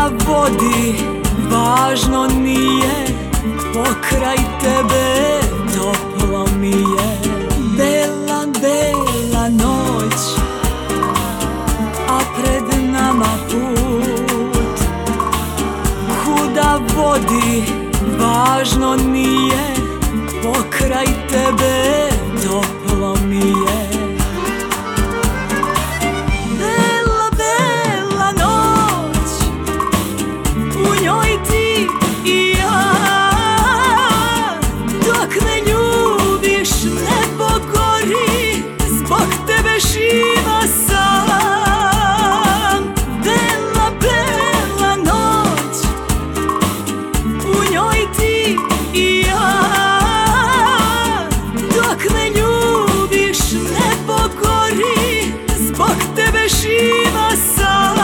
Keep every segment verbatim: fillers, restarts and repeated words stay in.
Kuda vodi, važno nije, pokraj tebe toplo mi je. Bela, bela noć, a pred nama put. Kuda vodi, važno nije, pokraj tebe toplo mi je. Bela, bela noć, u njoj ti i ja. Dok me ljubiš nebo gori, zbog tebe živa sam. Bela, bela noć, u njoj ti i ja. Dok me ljubiš nebo gori, zbog tebe živa sam.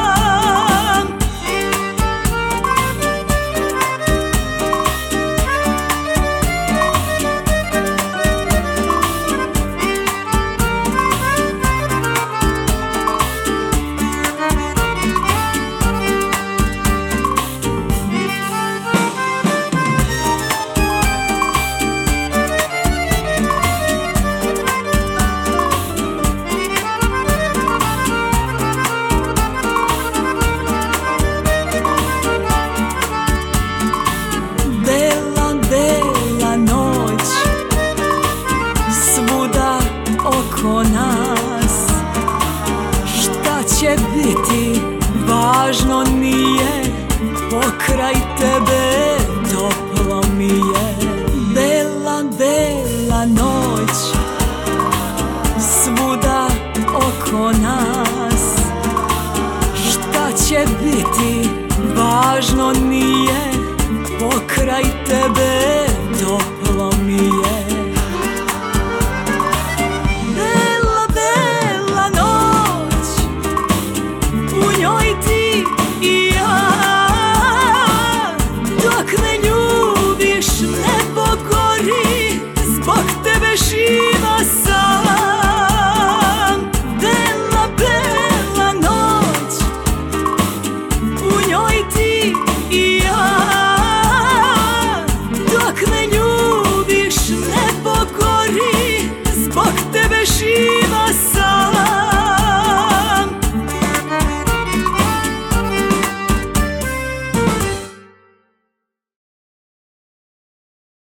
Oko nas, šta će biti, važno nije, pokraj tebe toplo mi je. Bela, bela noć, svuda oko nas, šta će biti, važno nije, pokraj tebe toplo mi je.